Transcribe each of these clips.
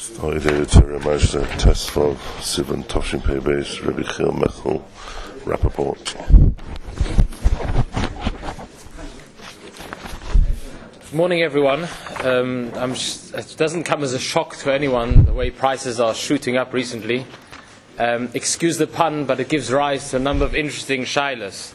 Heute Teremajda Tesfov, Sivan Toshin Pebes, Rabbi Chil Mechel, Rappaport. Good morning, everyone. It doesn't come as a shock to anyone the way prices are shooting up recently. Excuse the pun, but it gives rise to a number of interesting shilas.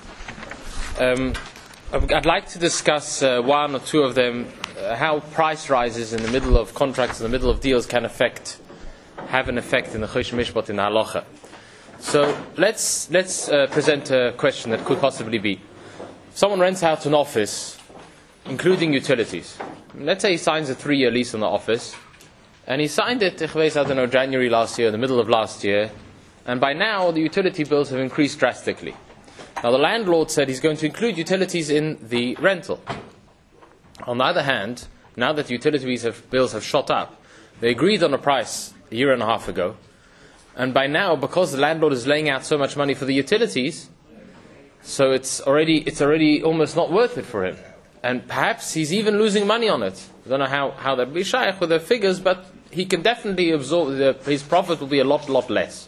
I'd like to discuss one or two of them, how price rises in the middle of contracts, in the middle of deals, can have an effect in the Chosh Mishpat in the Halacha. So let's present a question that could possibly be: someone rents out an office, including utilities. Let's say he signs a 3-year lease on the office, and he signed it, January last year, in the middle of last year, and by now the utility bills have increased drastically. Now the landlord said he's going to include utilities in the rental. On the other hand, now that utility bills have shot up, they agreed on a price a year and a half ago, and by now, because the landlord is laying out so much money for the utilities, so it's already almost not worth it for him. And perhaps he's even losing money on it. I don't know how that will be shaykh with the figures, but he can definitely absorb, his profit will be a lot less.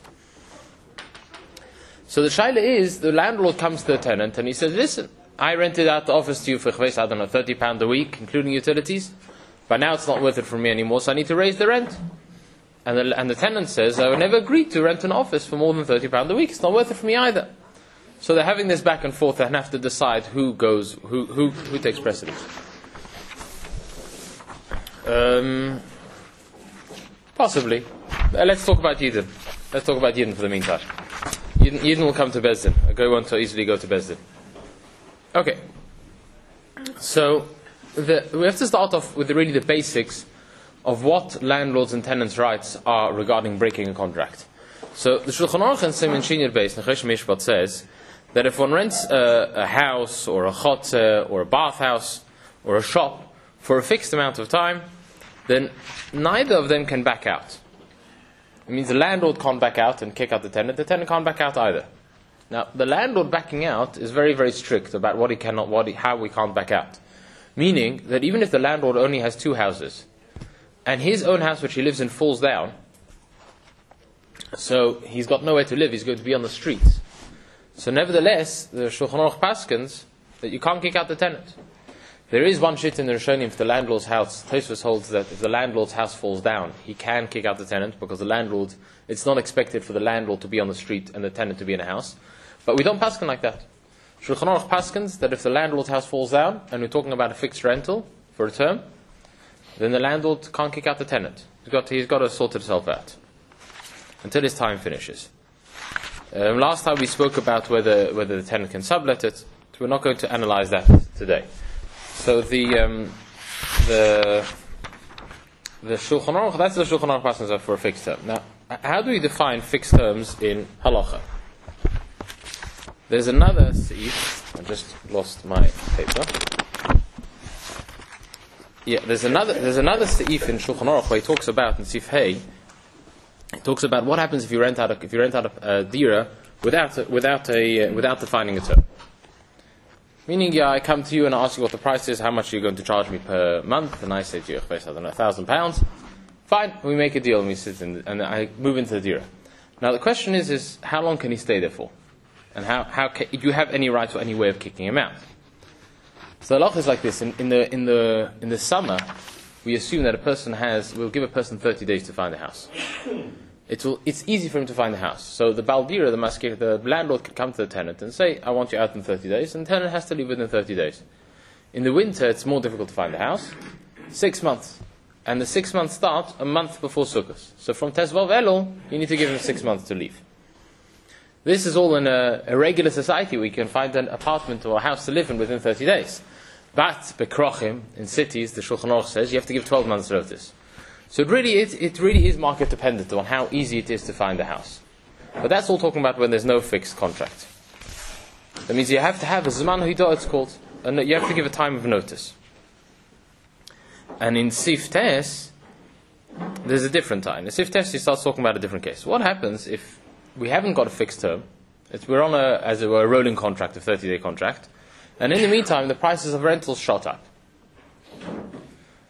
So the shaila is, the landlord comes to the tenant and he says, listen, I rented out the office to you for £30 a week, including utilities, but now it's not worth it for me anymore, so I need to raise the rent. And the tenant says, I would never agree to rent an office for more than £30 a week, it's not worth it for me either. So they're having this back and forth and have to decide who takes precedence. Possibly. Let's talk about Yidden. Let's talk about Yidden for the meantime. Yidden will come to Bezdin. A guy won't so easily go to Bezdin. Okay. So we have to start off with really the basics of what landlords and tenants' rights are regarding breaking a contract. So the Shulchan Aruch and Siman Shinir Beis Nechesh Mishpat says that if one rents a house or a chotzer or a bathhouse or a shop for a fixed amount of time, then neither of them can back out. It means the landlord can't back out and kick out the tenant can't back out either. Now, the landlord backing out is very, very strict about how we can't back out. Meaning that even if the landlord only has 2 houses, and his own house which he lives in falls down, so he's got nowhere to live, he's going to be on the streets. So nevertheless, the Shulchan Aruch paskins that you can't kick out the tenant. There is one shit in the Rishonim, if the landlord's house, Tosfos holds that if the landlord's house falls down, he can kick out the tenant, because the landlord, it's not expected for the landlord to be on the street and the tenant to be in a house. But we don't paskin like that. Shulchan Aruch paskins that if the landlord's house falls down, and we're talking about a fixed rental for a term, then the landlord can't kick out the tenant. He's got to sort himself out until his time finishes. Last time we spoke about whether the tenant can sublet it. So we're not going to analyze that today. So the Shulchan Aruch, that's the Shulchan Aruch passages for a fixed term. Now, how do we define fixed terms in halacha? There's another seif. I just lost my paper. Yeah, there's another seif in Shulchan Aruch where he talks about in Sif Hey. He talks about what happens if you rent out a dira without defining a term. Meaning, I come to you and I ask you what the price is, how much are you going to charge me per month, and I say to you, I don't know, £1,000. Fine, we make a deal and we sit in, and I move into the dira. Now the question is how long can he stay there for, and do you have any right or any way of kicking him out? So the law is like this: in the summer, we assume that we'll give a person 30 days to find a house. It's easy for him to find a house. So the baldira, the landlord, could come to the tenant and say, I want you out in 30 days, and the tenant has to leave within 30 days. In the winter, it's more difficult to find a house. 6 months. And the 6 months start a month before Sukkot. So from Tezvav Elul, you need to give him 6 months to leave. This is all in a regular society. We can find an apartment or a house to live in within 30 days. But, Bekrochim, in cities, the Shulchan Aruch says, you have to give 12 months notice. So it really is market dependent on how easy it is to find a house. But that's all talking about when there's no fixed contract. That means you have to have a Zman Hidah, it's called. And you have to give a time of notice. And in Sif Tes, there's a different time. In Sif Tes, he starts talking about a different case. What happens if we haven't got a fixed term? We're on a rolling contract, a 30-day contract. And in the meantime, the prices of rentals shot up.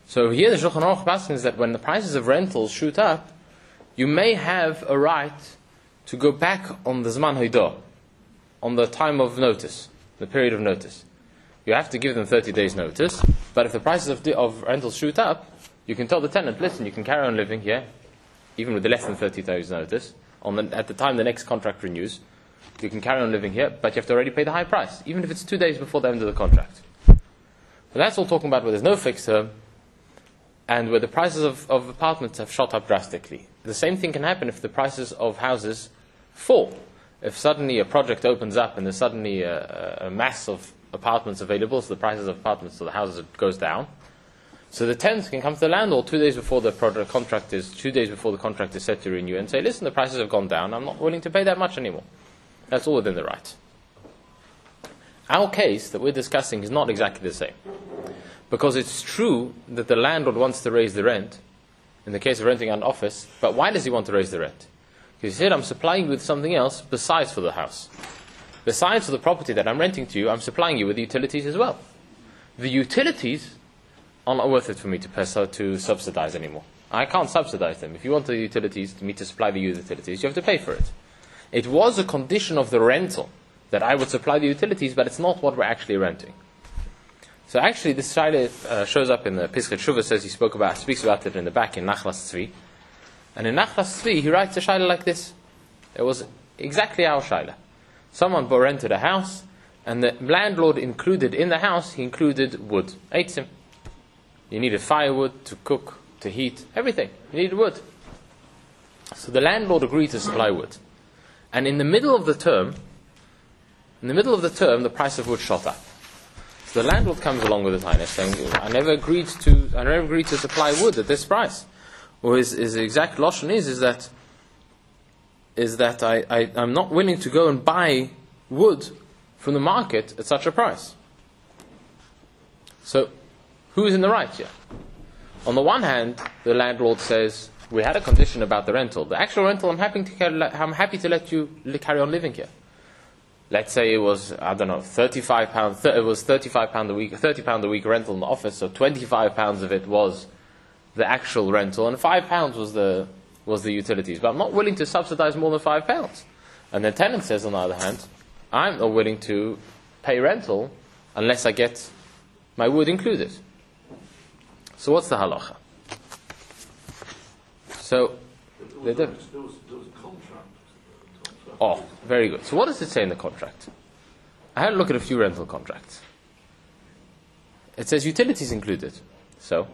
So here the Shulchan Aruch paskin is that when the prices of rentals shoot up, you may have a right to go back on the Zman Haidah, on the time of notice, the period of notice. You have to give them 30 days notice, but if the prices of rentals shoot up, you can tell the tenant, listen, you can carry on living here, even with the less than 30 days notice, at the time the next contract renews, you can carry on living here, but you have to already pay the high price, even if it's 2 days before the end of the contract. So that's all talking about where there's no fixed term, and where the prices of apartments have shot up drastically. The same thing can happen if the prices of houses fall. If suddenly a project opens up and there's suddenly a mass of apartments available, so the prices of apartments, so the houses goes down. So the tenant can come to the landlord 2 days before the contract is set to renew and say, listen, the prices have gone down, I'm not willing to pay that much anymore. That's all within the right. Our case that we're discussing is not exactly the same. Because it's true that the landlord wants to raise the rent, in the case of renting an office, but why does he want to raise the rent? Because he said, I'm supplying you with something else besides for the house. Besides for the property that I'm renting to you, I'm supplying you with the utilities as well. The utilities are not worth it for me to subsidize anymore. I can't subsidize them. If you want the utilities, me to supply the utilities, you have to pay for it. It was a condition of the rental that I would supply the utilities, but it's not what we're actually renting. So actually, this shaila shows up in the Pischei Teshuvah, speaks about it in the back in Nachlas Tzvi. And in Nachlas Tzvi, he writes a shaila like this. It was exactly our shaila. Someone rented a house, and the landlord included in the house, he included wood, eitzim. You needed firewood to cook, to heat, everything. You needed wood. So the landlord agreed to supply wood. And in the middle of the term, the price of wood shot up. So the landlord comes along with the tainus saying, I never agreed to supply wood at this price. Or his exact lashon is that I'm not willing to go and buy wood from the market at such a price. So, who is in the right here? On the one hand, the landlord says, we had a condition about the rental. The actual rental, I'm happy to let you carry on living here. Let's say it was, I don't know, £35. It was £35 a week, £30 a week rental in the office. So £25 of it was the actual rental, and £5 was the utilities. But I'm not willing to subsidize more than £5. And the tenant says, on the other hand, I'm not willing to pay rental unless I get my wood included. So what's the halacha? So oh, very good. So what does it say in the contract? I had a look at a few rental contracts. It says utilities included. So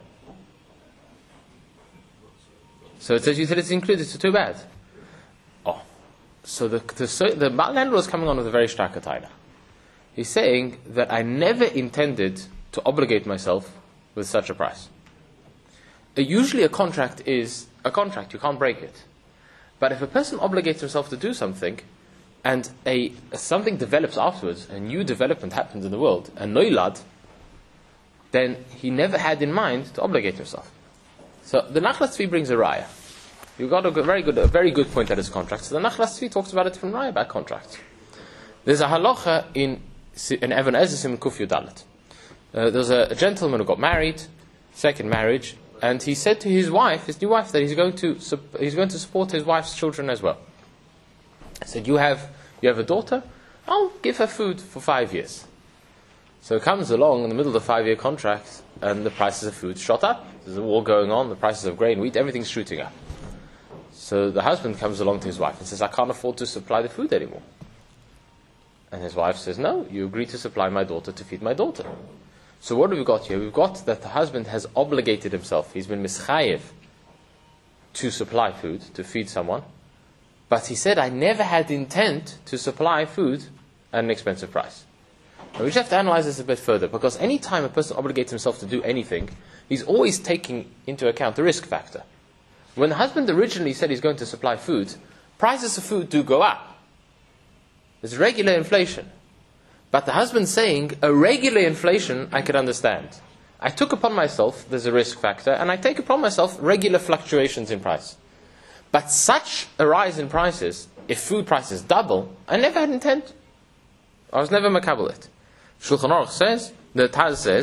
it says utilities included, so too bad. Oh, so the landlord is coming on with a very stark taina. He's saying that I never intended to obligate myself with such a price. Usually a contract is a contract, you can't break it. But if a person obligates himself to do something, and something develops afterwards, a new development happens in the world, a noilad, then he never had in mind to obligate himself. So the Nachlas Tzvi brings a raya. You got a very good point at his contract. So the Nachlas Tzvi talks about a different raya about contracts. There's a halacha in Even Ezer in Kuf Yudalet. There's a gentleman who got married, second marriage, and he said to his new wife, that he's going to support his wife's children as well. He said, you have a daughter, I'll give her food for 5 years. So it comes along in the middle of the 5-year contract, and the prices of food shot up. There's a war going on, the prices of grain, wheat, everything's shooting up. So the husband comes along to his wife and says, I can't afford to supply the food anymore. And his wife says, no, you agreed to supply my daughter to feed my daughter. So what have we got here? We've got that the husband has obligated himself. He's been mischayev to supply food, to feed someone. But he said, I never had intent to supply food at an expensive price. Now we just have to analyze this a bit further, because any time a person obligates himself to do anything, he's always taking into account the risk factor. When the husband originally said he's going to supply food, prices of food do go up. There's regular inflation. But the husband saying, a regular inflation I could understand. I took upon myself, there's a risk factor, and I take upon myself regular fluctuations in price. But such a rise in prices, if food prices double, I never had intent. I was never makabel it. Shulchan Aruch says, the Taz says,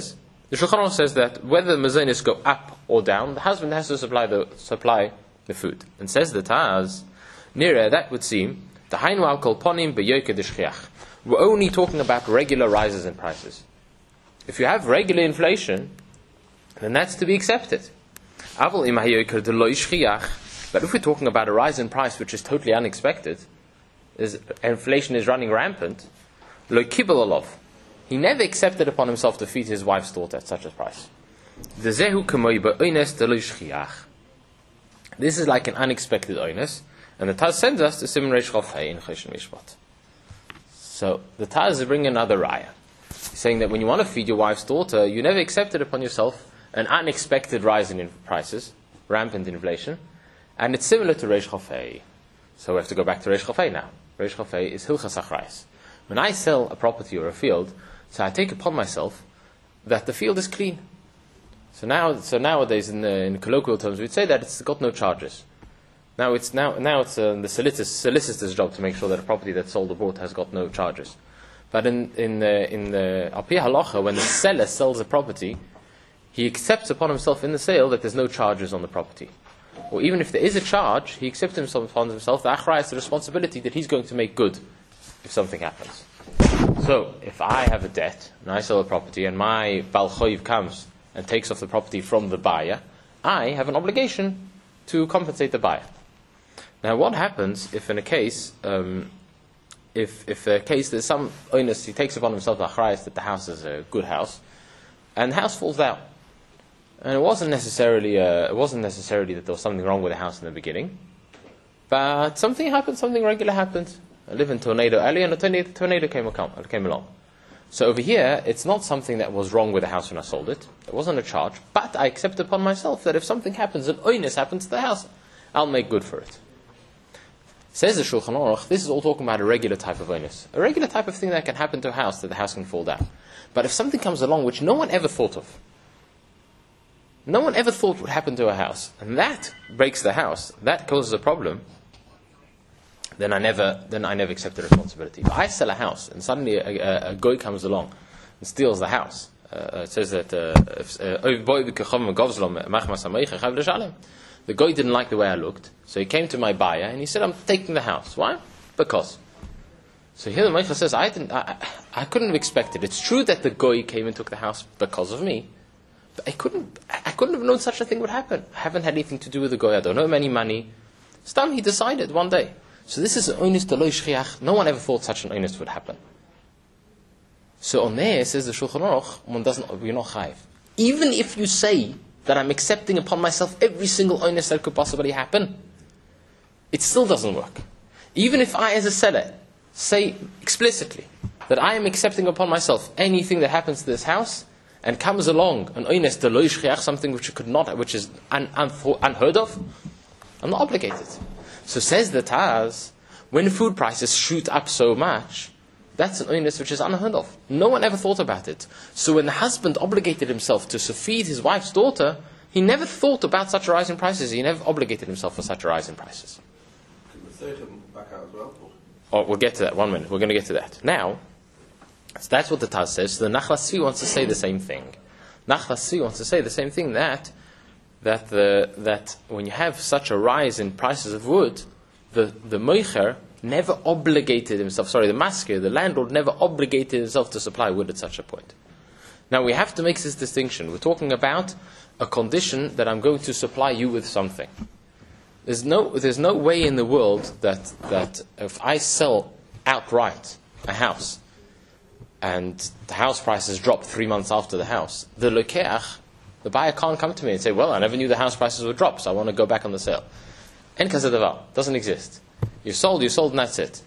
The Shulchan Aruch says that whether the mazonos go up or down, the husband has to supply the food. And says the Taz, Nira, that would seem, Tahainu al kol ponim beyoker d'shchiach. We're only talking about regular rises in prices. If you have regular inflation, then that's to be accepted. Aval im hayoker d'lo shchiach. But if we're talking about a rise in price which is totally unexpected, inflation is running rampant, lo kibel alov. He never accepted upon himself to feed his wife's daughter at such a price. This is like an unexpected oinus, and the Taz sends us to Siman Reish Chaf Hei in Choshen Mishpat. So the Taz is bringing another raya, saying that when you want to feed your wife's daughter, you never accepted upon yourself an unexpected rise in prices, rampant inflation, and it's similar to Reish Chaf Hei. So we have to go back to Reish Chaf Hei now. Reish Chaf Hei is Hilchas Achrayos. When I sell a property or a field, so I take upon myself that the field is clean. So nowadays, in colloquial terms, we'd say that it's got no charges. Now it's the solicitor's job to make sure that a property that's sold or bought has got no charges. But in the Al Pi Halacha, when the seller sells a property, he accepts upon himself in the sale that there's no charges on the property. Or even if there is a charge, he accepts upon himself the achrayos, the responsibility that he's going to make good if something happens. So, if I have a debt, and I sell a property, and my Bal Choiv comes and takes off the property from the buyer, I have an obligation to compensate the buyer. Now, what happens if in a case, if a case there's some onus, he takes upon himself the achrayos that the house is a good house, and the house falls down, and it wasn't necessarily that there was something wrong with the house in the beginning, but something happened, something regular happened. I live in Tornado Alley, and a tornado came along. So over here, it's not something that was wrong with the house when I sold it. It wasn't a charge, but I accept upon myself that if something happens, an oinus happens to the house, I'll make good for it. Says the Shulchan Aruch, this is all talking about a regular type of oinus, a regular type of thing that can happen to a house, that the house can fall down. But if something comes along which no one ever thought of, no one ever thought would happen to a house, and that breaks the house, that causes a problem, then I never accept the responsibility. If I sell a house and suddenly a goy comes along and steals the house, it says that the goy didn't like the way I looked, so he came to my buyer and he said, "I'm taking the house." Why? Because. So here the Meichel says, I couldn't have expected. It's true that the goy came and took the house because of me, but I couldn't have known such a thing would happen. I haven't had anything to do with the goy. I don't owe him any money. Stam, he decided one day. So this is an onus to lo shchiach. No one ever thought such an onus would happen. So on there, says the Shulchan Aruch, you're not chayiv. Even if you say that I'm accepting upon myself every single onus that could possibly happen, it still doesn't work. Even if I, as a seller, say explicitly that I am accepting upon myself anything that happens to this house, and comes along an onus to lo shchiach, something which is unheard of, I'm not obligated. So says the Taz, when food prices shoot up so much, that's an onus which is unheard of. No one ever thought about it. So when the husband obligated himself to feed his wife's daughter, he never thought about such a rise in prices. He never obligated himself for such a rise in prices. Can the third come back out as well? Oh, we'll get to that. 1 minute. We're going to get to that. Now, so that's what the Taz says. So the Nachlas Tzvi wants to say the same thing. Nachlas Tzvi wants to say the same thing, that when you have such a rise in prices of wood, the moicher never obligated himself, the masker, the landlord never obligated himself to supply wood at such a point. Now we have to make this distinction. We're talking about a condition that I'm going to supply you with something. There's no way in the world that if I sell outright a house and the house prices drop 3 months after the house, the lokeach, the buyer can't come to me and say, "Well, I never knew the house prices would drop, so I want to go back on the sale." En kazadavar doesn't exist. You sold, and that's it.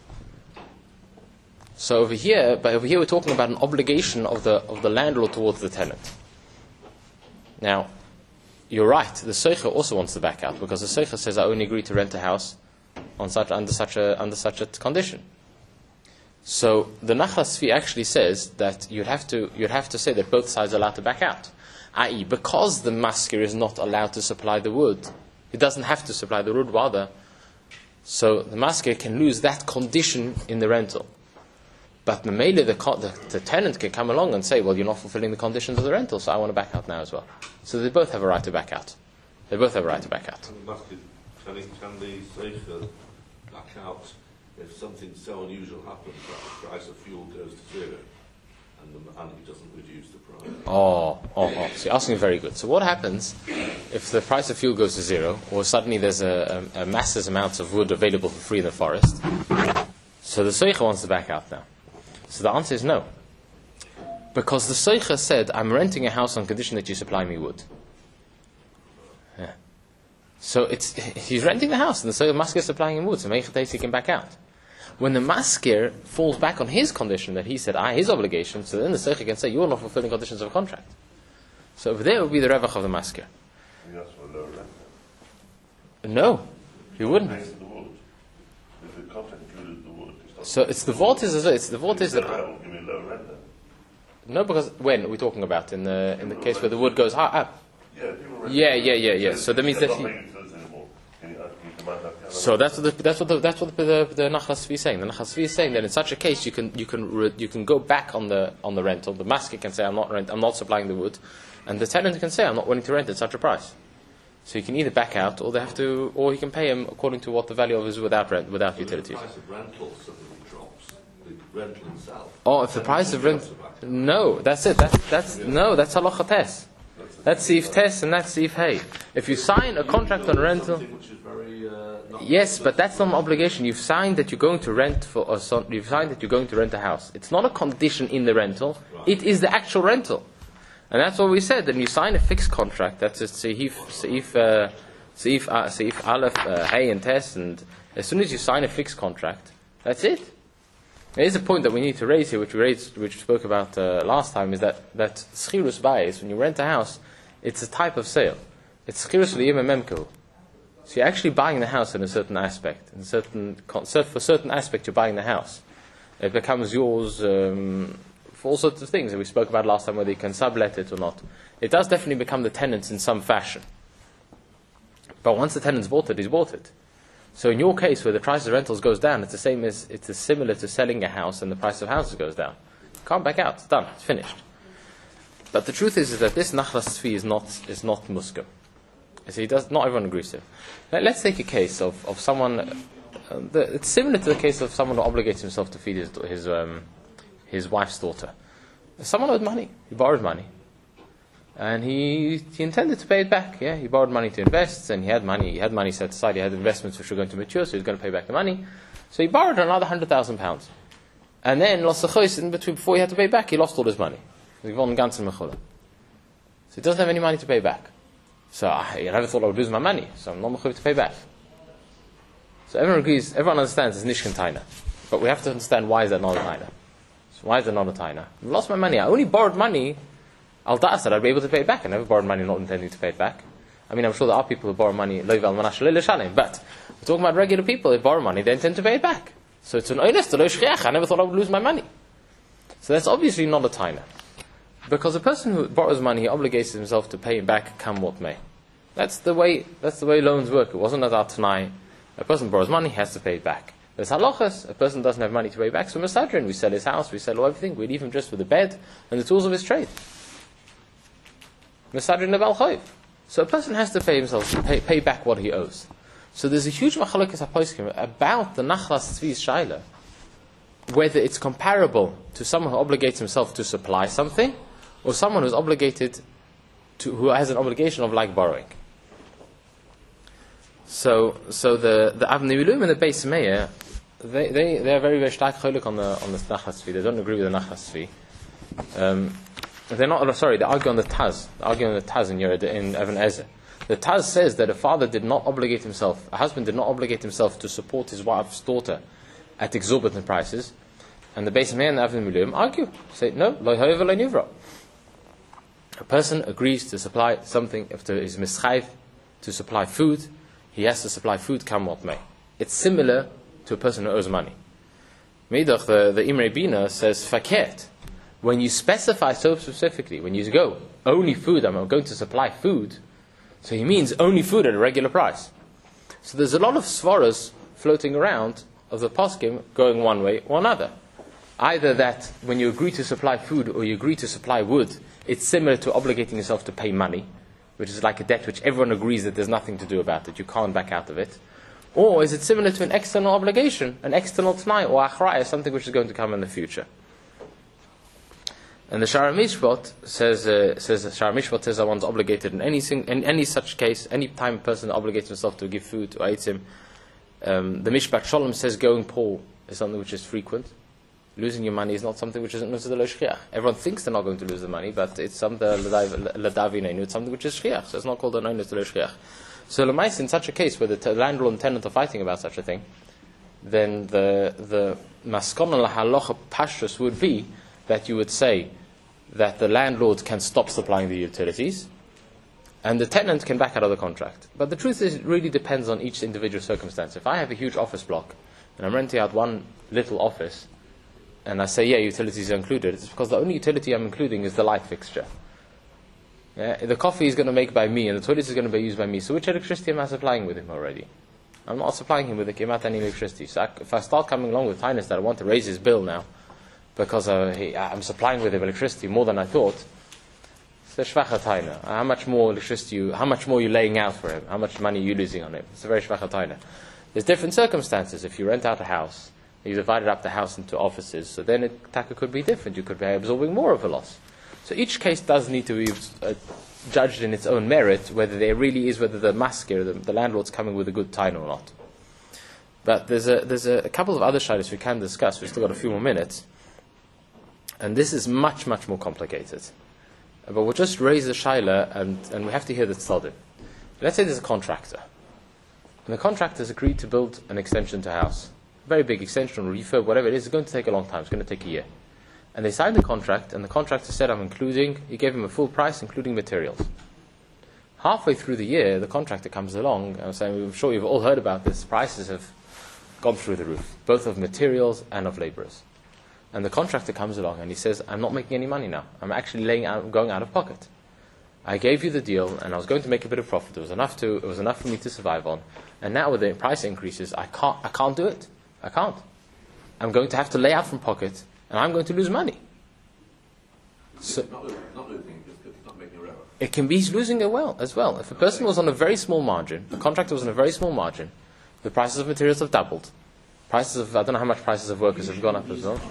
So over here we're talking about an obligation of the landlord towards the tenant. Now, you're right. The seicha also wants to back out, because the seicha says, "I only agree to rent a house under such a condition." So the Nachlas Tzvi actually says that you'd have to say that both sides are allowed to back out. I.e., because the masker is not allowed to supply the wood, it doesn't have to supply the wood, rather. So the masker can lose that condition in the rental. But the tenant can come along and say, well, you're not fulfilling the conditions of the rental, so I want to back out now as well. So they both have a right to back out. They both have a right to back out. Can the Seicha back out if something so unusual happens that the price of fuel goes to zero and he doesn't reduce the price? So you're asking very good. So what happens if the price of fuel goes to zero, or suddenly there's a massive amounts of wood available for free in the forest? So the Seicha wants to back out now. So the answer is no. Because the Seicha said, I'm renting a house on condition that you supply me wood. Yeah. So he's renting the house, and the maskir is supplying him wood, so Meichates he can back out. When the maskir falls back on his condition that he said, his obligation, so then the Seicha can say, you're not fulfilling conditions of a contract. So over there would be the revach of the maskir. He asked for a lower rent. No, he wouldn't. Next to the wood. If the contract included the wood, so the vault is that. Give me a lower rent then. No, because when are we talking about in the case where the wood goes up? Yeah. So that means that so that's what the Nachlas Tzvi is saying. The Nachlas Tzvi is saying that in such a case you can go back on the rental. The masker can say I'm not supplying the wood, and the tenant can say I'm not willing to rent at such a price. So you can either back out, or he can pay him according to what the value of his without utilities. The price of rental suddenly drops. The rental itself. If the price of rent, no, that's it. That's halacha tes. That's Seif Tes and that's Seif Hey. If you sign a contract on rental, yes, but that's not an obligation. You've signed that you're going to rent you've signed that you're going to rent a house. It's not a condition in the rental. It is the actual rental, and that's what we said. Then you sign a fixed contract. That's a Seif Aleph, Hey and Tes, and as soon as you sign a fixed contract, that's it. There is a point that we need to raise here, which we spoke about last time, is that schirus bayis, when you rent a house, it's a type of sale. It's schirus l'yimememkehu. So you're actually buying the house in a certain aspect. For certain aspect, you're buying the house. It becomes yours for all sorts of things that we spoke about last time, whether you can sublet it or not. It does definitely become the tenant's in some fashion. But once the tenant's bought it, he's bought it. So in your case, where the price of rentals goes down, it's similar to selling a house and the price of houses goes down. You can't back out. It's done. It's finished. But the truth is that this Nachlas Tzvi is not muskam. So not everyone agrees to it. Let's take a case of someone. It's similar to the case of someone who obligates himself to feed his wife's daughter. Someone owed money. He borrowed money. And he intended to pay it back. Yeah, he borrowed money to invest, and he had money set aside. He had investments which were going to mature, so he was going to pay back the money. So he borrowed another £100,000, and then lost the choice in between. Before he had to pay back, he lost all his money. So he doesn't have any money to pay back. So I never thought I would lose my money, so I'm not mechuyev to pay back. So everyone agrees. Everyone understands it's nishkan taina, but we have to understand why is that not a taina. So why is that not a taina? I lost my money. I only borrowed money. I'd be able to pay it back. I never borrowed money not intending to pay it back. I mean, I'm sure there are people who borrow money, but we're talking about regular people. They borrow money, they intend to pay it back. So it's an honest, I never thought I would lose my money. So that's obviously not a taina. Because a person who borrows money, he obligates himself to pay it back come what may. That's the way loans work. It wasn't as our tanai. A person borrows money, he has to pay it back. There's halachas, a person doesn't have money to pay back, so Mesadrin, we sell his house, we sell everything, we leave him just with the bed and the tools of his trade. So a person has to pay back what he owes. So there's a huge machalokas haposkim about the Nachlas Tzvi's shaila, whether it's comparable to someone who obligates himself to supply something, or someone who has an obligation of like borrowing. So the Avnei Miluim and the Beis Meir, they are very very stark choluk on the Nachlas Tzvi. They don't agree with the Nachlas Tzvi. They're not. Sorry, they argue on the Taz. They argue on the Taz in Even Ezer. The Taz says that a father did not obligate himself, a husband did not obligate himself to support his wife's daughter at exorbitant prices, and the Beis Meir and the Avnei Miluim argue, say no, lo hoyev lo nivra. A person agrees to supply something, if there is mischayv to supply food, he has to supply food come what may. It's similar to a person who owes money. Meidach, the Imrei Bina says fakert. When you specify so specifically, when you go, only food, I'm going to supply food, so he means only food at a regular price. So there's a lot of svaras floating around of the poskim going one way or another. Either that when you agree to supply food or you agree to supply wood, it's similar to obligating yourself to pay money, which is like a debt which everyone agrees that there's nothing to do about it, you can't back out of it. Or is it similar to an external obligation, an external t'nai or achraya, something which is going to come in the future? And the Shara Mishpat says that one's obligated in any such case, any time a person obligates himself to give food to Eitzim. The Mishpat Shalom says going poor is something which is frequent. Losing your money is not something which isn't nusad l'shchiach. Everyone thinks they're not going to lose the money, but it's something it's something which is shchiach, so it's not called a nusad l'shchiach. So l'mais, in such a case where the landlord and tenant are fighting about such a thing, then the maskon halacha pashtus would be that you would say that the landlord can stop supplying the utilities, and the tenant can back out of the contract. But the truth is, it really depends on each individual circumstance. If I have a huge office block and I'm renting out one little office, and I say, yeah, utilities are included, it's because the only utility I'm including is the light fixture. Yeah, the coffee is going to make by me, and the toilet is going to be used by me. So which electricity am I supplying with him already? I'm not supplying him with the kimat any electricity. So if I start coming along with Tainus that I want to raise his bill now, because I'm supplying with him electricity more than I thought, it's a shvacha taina. How much more electricity, how much more you're laying out for him? How much money are you losing on him? It's a very shvacha taina. There's different circumstances. If you rent out a house, you divided up the house into offices, so then taka could be different. You could be absorbing more of a loss. So each case does need to be judged in its own merit, whether there really is, whether the masker, the landlord's coming with a good time or not. But there's a couple of other shaylos we can discuss. We've still got a few more minutes. And this is much, much more complicated. But we'll just raise the shayla, and we have to hear the tzadim. Let's say there's a contractor. And the contractor's agreed to build an extension to a house. Very big extension, refurb, whatever it is, it's going to take a long time. It's going to take a year. And they signed the contract, and the contractor said, he gave him a full price, including materials. Halfway through the year, the contractor comes along, and I'm saying, I'm sure you've all heard about this, prices have gone through the roof, both of materials and of laborers. And the contractor comes along, and he says, I'm not making any money now. I'm actually going out of pocket. I gave you the deal, and I was going to make a bit of profit. It was enough for me to survive on. And now with the price increases, I can't do it. I can't. I'm going to have to lay out from pocket, and I'm going to lose money. So not losing, just not making a error. It can be he's losing it as well. If a person was on a very small margin, the contractor was on a very small margin, the prices of materials have doubled. I don't know how much prices of workers have gone up as well.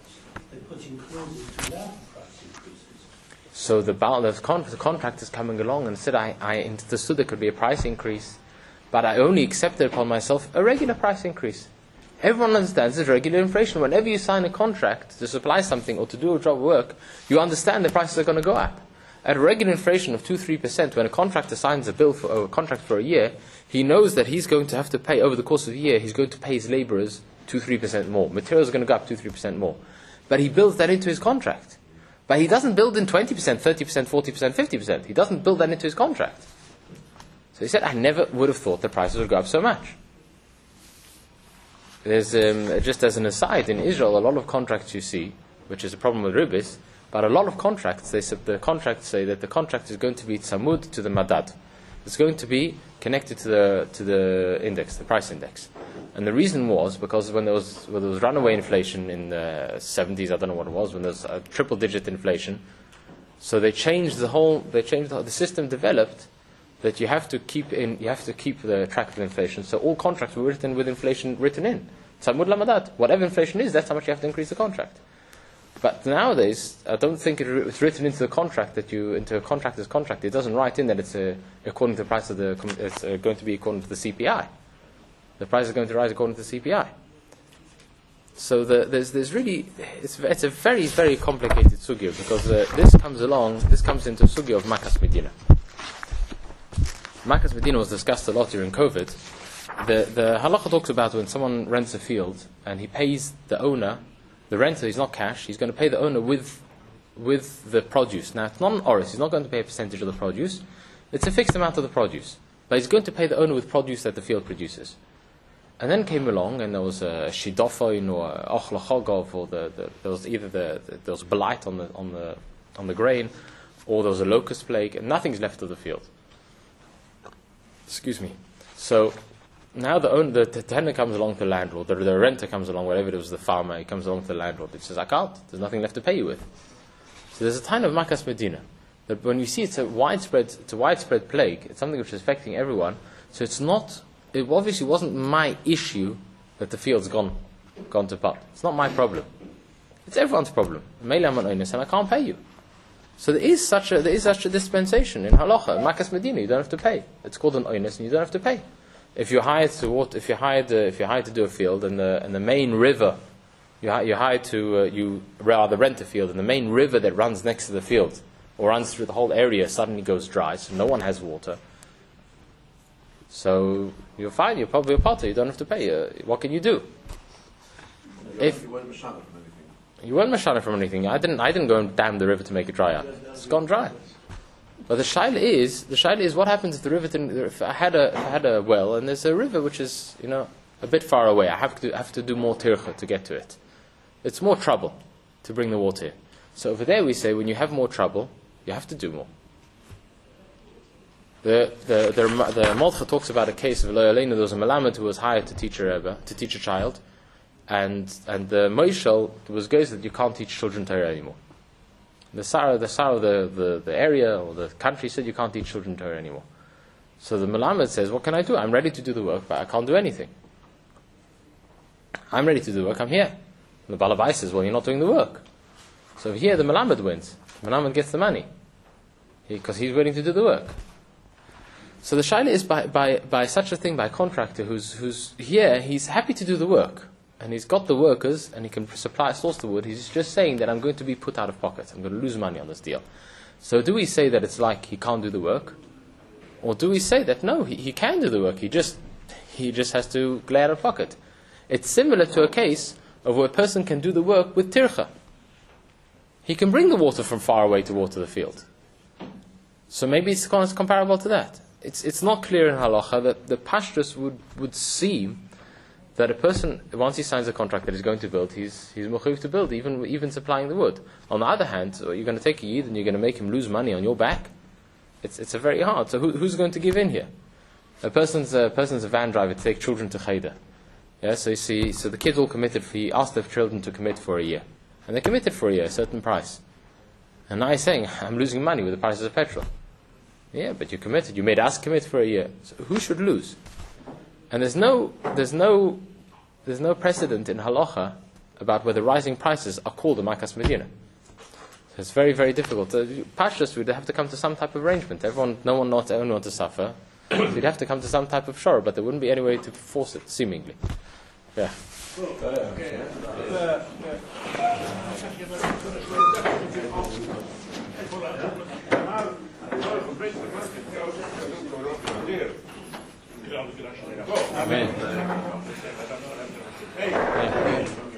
So the contractor is coming along and said, I understood there could be a price increase, but I only accepted upon myself a regular price increase. Everyone understands there's regular inflation. Whenever you sign a contract to supply something or to do a job of work, you understand the prices are going to go up. At a regular inflation of 2-3%, when a contractor signs a contract for a year, he knows that he's going to have to pay, over the course of the year, he's going to pay his laborers 2-3% more. Materials are going to go up 2-3% more. But he builds that into his contract. But he doesn't build in 20%, 30%, 40%, 50%. He doesn't build that into his contract. So he said, I never would have thought the prices would go up so much. There's, just as an aside, in Israel, a lot of contracts you see, which is a problem with ribis, but a lot of contracts, the contracts say that the contract is going to be tzamud to the madad. It's going to be connected to the index, the price index. And the reason was because when there was runaway inflation in the 70s, I don't know what it was, when there was a triple-digit inflation, so the system developed that you have to keep the track of inflation. So all contracts were written with inflation written in. Tzamud lamadad. Whatever inflation is, that's how much you have to increase the contract. But nowadays, I don't think it's written into the contract into a contractor's contract. It doesn't write in that it's according to the price of it's going to be according to the CPI. The price is going to rise according to the CPI. So there's really it's a very, very complicated sugya because this comes into sugya of Makas Medina. Makas Medina was discussed a lot during COVID. The halacha talks about when someone rents a field and he pays the owner, the renter is not cash, he's going to pay the owner with the produce. Now it's not an oris, he's not going to pay a percentage of the produce, it's a fixed amount of the produce. But he's going to pay the owner with produce that the field produces. And then came along and there was a shidofoin or ochla chogov, or there was either there was blight on the grain, or there was a locust plague, and nothing's left of the field. Excuse me. So Now the tenant comes along to the landlord, the renter comes along, whatever it was, the farmer, he comes along to the landlord. He says, I can't. There's nothing left to pay you with. So there's a kind of makas medina. That when you see it's a widespread plague, it's something which is affecting everyone. So it obviously wasn't my issue that the field's gone to pot. It's not my problem. It's everyone's problem. And I can't pay you. So there is such a dispensation in halacha, in makas medina. You don't have to pay. It's called an oinus, and you don't have to pay. If you're hired to do a field, and the main river, you rather rent a field, and the main river that runs next to the field or runs through the whole area suddenly goes dry, so no one has water. So you're fine. You're probably a potter. You don't have to pay. What can you do? If you weren't mashana from anything, you weren't mashana from anything. I didn't go and dam the river to make it dry up. It's gone dry. But the shaila is what happens if the river if I had a well and there's a river which is a bit far away. I have to do more tircha to get to it. It's more trouble to bring the water in. So over there we say when you have more trouble, you have to do more. The Molcha talks about a case of there was a Melamed who was hired to teach a child, and the Moishel was goes that you can't teach children Torah anymore. The Sarah, the area or the country said you can't teach children Torah anymore. So the Melamed says, what can I do? I'm ready to do the work, but I can't do anything. I'm ready to do the work, I'm here. And the Balabai says, well, you're not doing the work. So here the Melamed wins. The Melamed gets the money. Because he's willing to do the work. So the shaila is by such a thing, by a contractor who's here, he's happy to do the work. And he's got the workers, and he can source the wood. He's just saying that I'm going to be put out of pocket. I'm going to lose money on this deal. So do we say that it's like he can't do the work? Or do we say that no, he can do the work, he just has to lay out of pocket? It's similar to a case of where a person can do the work with tircha. He can bring the water from far away to water the field. So maybe it's comparable to that. It's not clear in halacha that the pashtus would seem that a person, once he signs a contract that he's going to build, he's mechuyev to build, even supplying the wood. On the other hand, you're going to take a yid and you're going to make him lose money on your back. It's a very hard. So who's going to give in here? A person's a van driver to take children to cheder. Yeah, so you see, so the kids all committed. He asked the children to commit for a year, and they committed for a year, a certain price. And now he's saying, I'm losing money with the prices of petrol. Yeah, but you committed. You made us commit for a year. So who should lose? And there's no precedent in halacha about whether rising prices are called a makas medina. So it's very, very difficult. Pashtus would have to come to some type of arrangement. No one wants to suffer. So you'd have to come to some type of shore, but there wouldn't be any way to force it, seemingly. Yeah. Amen.